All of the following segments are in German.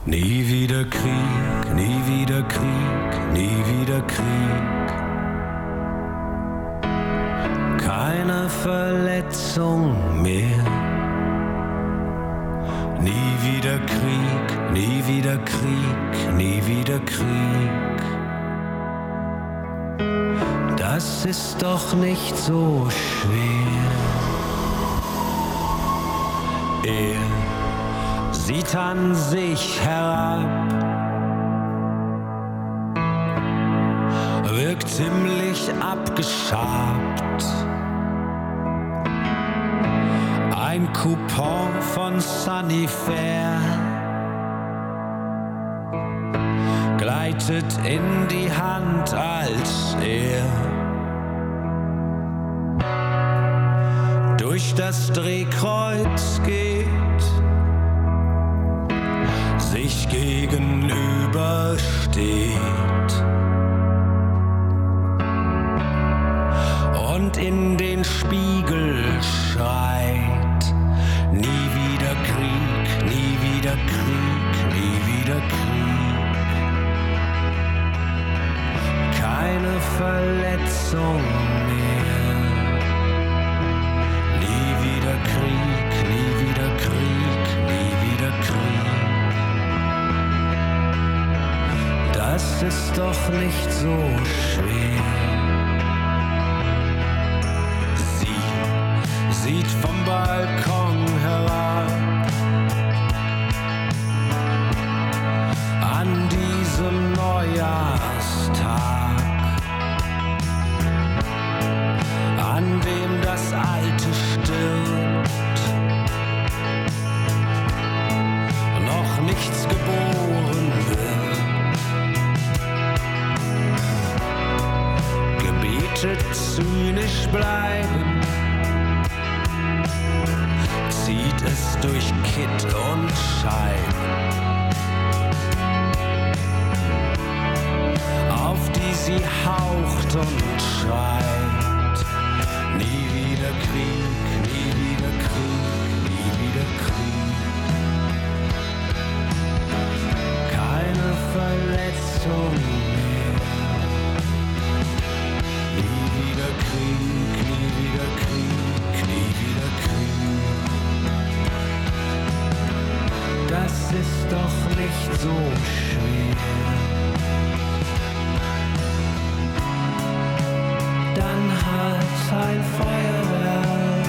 Nie wieder Krieg, nie wieder Krieg, nie wieder Krieg. Keine Verletzung mehr. Nie wieder Krieg, nie wieder Krieg, nie wieder Krieg. Das ist doch nicht so schwer. Er sieht an sich herab, wirkt ziemlich abgeschabt. Ein Coupon von Sunnyfair gleitet in die Hand, als er durch das Drehkreuz geht, sich gegenübersteht und in den Spiegel schreit: Nie wieder Krieg, nie wieder Krieg, nie wieder Krieg. Keine Verletzung mehr. Nie wieder Krieg, nie wieder Krieg, nie wieder Krieg. Das ist doch nicht so schwer. Sie sieht vom Balkon herab an diesem Neujahrstag, an dem das Alte stirbt, noch nichts geboren wird. Gebete zynisch bleiben, zieht es durch Kitt und Scheiben, auf die sie haucht und schreit: Nie wieder Krieg, nie wieder Krieg, nie wieder Krieg. Keine Verletzung mehr. Nie wieder Krieg, nie wieder Krieg, nie wieder Krieg. Das ist doch nicht so schwer. Dann hat ein Feuerwerk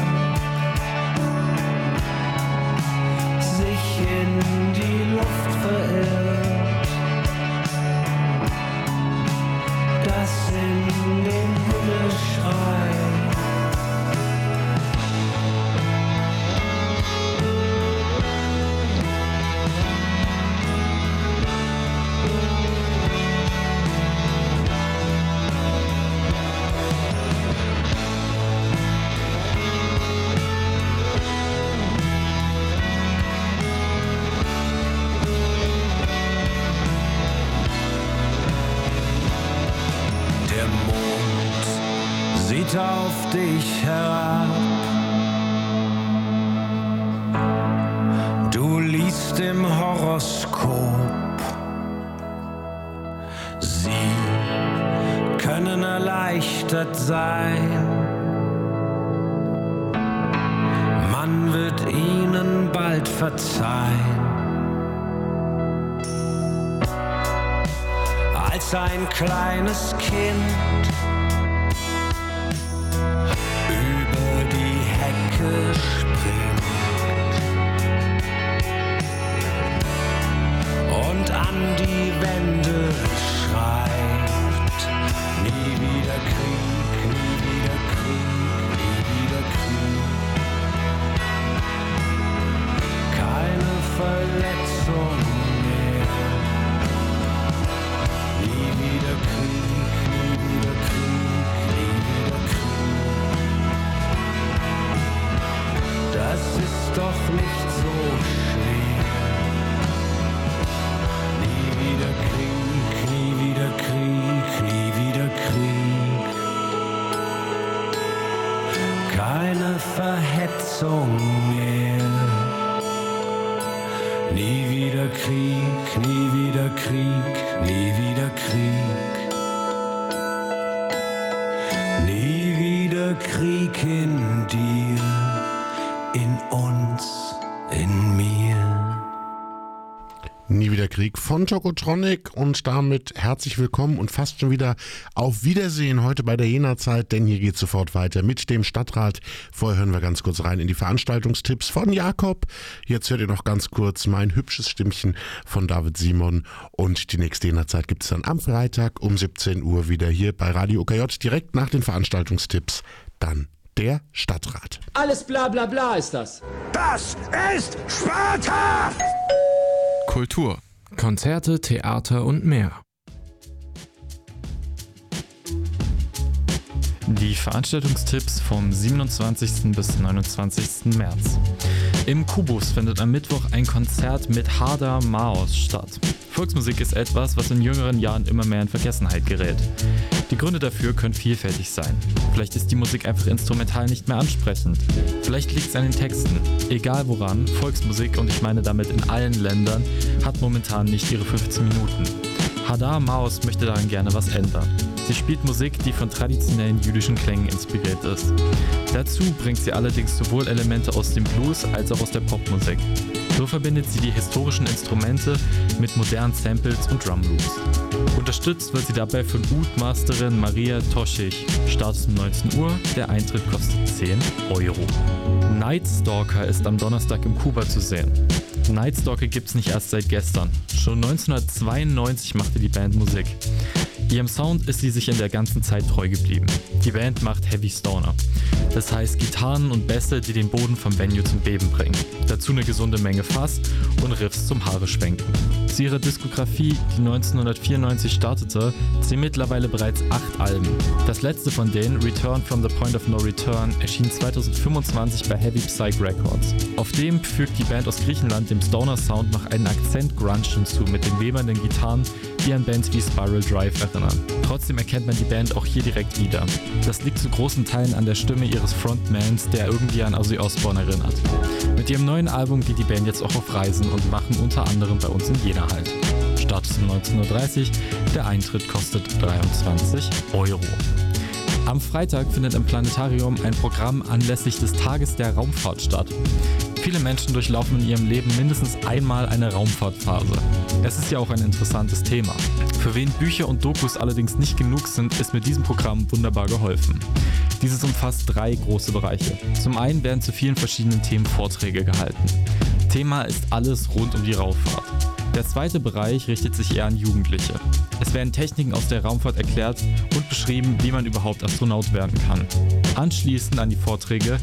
sich in die Luft verirrt, das in den Himmel schreit. Sieht auf dich herab, du liest im Horoskop. Sie können erleichtert sein, man wird ihnen bald verzeihen. Als ein kleines Kind springt und an die Wände schreibt: Nie wieder Krieg, nie wieder Krieg, nie wieder Krieg. Keine Verletzung mehr. Nie wieder Krieg, nie wieder Krieg, nie wieder Krieg. Nie wieder Krieg, nie wieder Krieg, nie wieder Krieg. Nie wieder Krieg in dir, in uns, in mir. Nie wieder Krieg von Chocotronic und damit herzlich willkommen und fast schon wieder auf Wiedersehen heute bei der Jena-Zeit, denn hier geht sofort weiter mit dem Stadtrat. Vorher hören wir ganz kurz rein in die Veranstaltungstipps von Jakob. Jetzt hört ihr noch ganz kurz mein hübsches Stimmchen von David Simon und die nächste Jena-Zeit gibt es dann am Freitag um 17 Uhr wieder hier bei Radio OKJ direkt nach den Veranstaltungstipps. Dann der Stadtrat. Alles bla bla bla ist das. Das ist Sparta! Kultur, Konzerte, Theater und mehr. Die Veranstaltungstipps vom 27. bis 29. März. Im Kubus findet am Mittwoch ein Konzert mit Hada Maos statt. Volksmusik ist etwas, was in jüngeren Jahren immer mehr in Vergessenheit gerät. Die Gründe dafür können vielfältig sein. Vielleicht ist die Musik einfach instrumental nicht mehr ansprechend. Vielleicht liegt es an den Texten. Egal woran, Volksmusik, und ich meine damit in allen Ländern, hat momentan nicht ihre 15 Minuten. Hada Maos möchte daran gerne was ändern. Sie spielt Musik, die von traditionellen jüdischen Klängen inspiriert ist. Dazu bringt sie allerdings sowohl Elemente aus dem Blues als auch aus der Popmusik. So verbindet sie die historischen Instrumente mit modernen Samples und Drumloops. Unterstützt wird sie dabei von Oud-Masterin Maria Toschig. Start um 19 Uhr, der Eintritt kostet 10 Euro. Night Stalker ist am Donnerstag im Kuba zu sehen. Night Stalker gibt's nicht erst seit gestern. Schon 1992 machte die Band Musik. Ihrem Sound ist sie sich in der ganzen Zeit treu geblieben. Die Band macht Heavy Stoner. Das heißt Gitarren und Bässe, die den Boden vom Venue zum Beben bringen. Dazu eine gesunde Menge Fass und Riffs zum Haare schwenken. Zu ihrer Diskografie, die 1994 startete, zählen mittlerweile bereits 8 Alben. Das letzte von denen, Return from the Point of No Return, erschien 2025 bei Heavy Psych Records. Auf dem fügt die Band aus Griechenland dem Stoner-Sound noch einen Akzent Grunge hinzu mit den webernden Gitarren, die an Bands wie Spiral Drive erinnern. Trotzdem erkennt man die Band auch hier direkt wieder. Das liegt zu großen Teilen an der Stimme ihres Frontmans, der irgendwie an Ozzy Osbourne erinnert. Mit ihrem neuen Album geht die Band jetzt auch auf Reisen und machen unter anderem bei uns in Jena halt. Start ist um 19.30 Uhr, der Eintritt kostet 23 Euro. Am Freitag findet im Planetarium ein Programm anlässlich des Tages der Raumfahrt statt. Viele Menschen durchlaufen in ihrem Leben mindestens einmal eine Raumfahrtphase. Es ist ja auch ein interessantes Thema. Für wen Bücher und Dokus allerdings nicht genug sind, ist mit diesem Programm wunderbar geholfen. Dieses umfasst 3 große Bereiche. Zum einen werden zu vielen verschiedenen Themen Vorträge gehalten. Thema ist alles rund um die Raumfahrt. Der zweite Bereich richtet sich eher an Jugendliche. Es werden Techniken aus der Raumfahrt erklärt und beschrieben, wie man überhaupt Astronaut werden kann. Anschließend an die Vorträge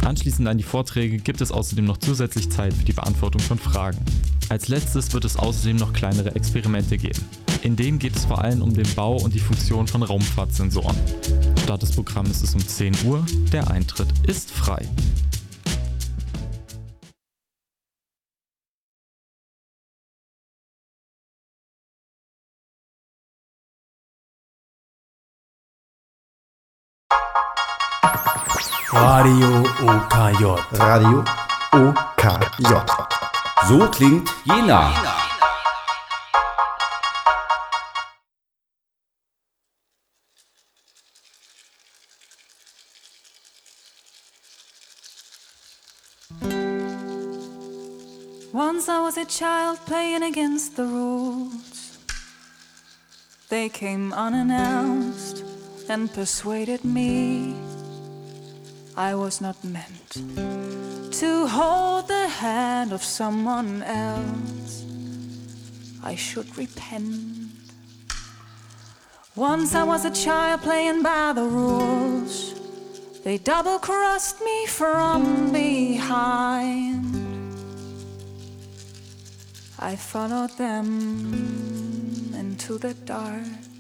gibt es außerdem noch zusätzlich Zeit für die Beantwortung von Fragen. Als letztes wird es außerdem noch kleinere Experimente geben. In denen geht es vor allem um den Bau und die Funktion von Raumfahrtsensoren. Start des Programms ist um 10 Uhr, der Eintritt ist frei. Radio OKJ. Radio OKJ. So klingt Jena. Once I was a child playing against the rules. They came unannounced and persuaded me I was not meant to hold the hand of someone else. I should repent. Once I was a child playing by the rules. They double-crossed me from behind. I followed them into the dark.